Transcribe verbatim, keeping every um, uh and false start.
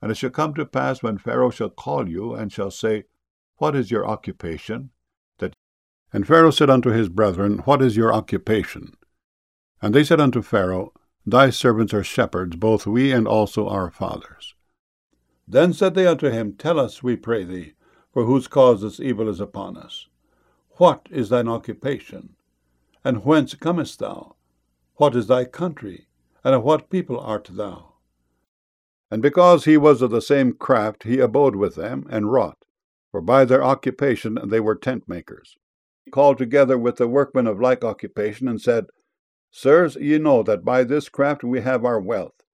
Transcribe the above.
And it shall come to pass, when Pharaoh shall call you, and shall say, What is your occupation? That And Pharaoh said unto his brethren, What is your occupation? And they said unto Pharaoh, Thy servants are shepherds, both we and also our fathers. Then said they unto him, Tell us, we pray thee, for whose cause this evil is upon us. What is thine occupation? And whence comest thou? What is thy country? And of what people art thou? And because he was of the same craft, he abode with them, and wrought, for by their occupation they were tent makers. He called together with the workmen of like occupation, and said, Sirs, ye know that by this craft we have our wealth.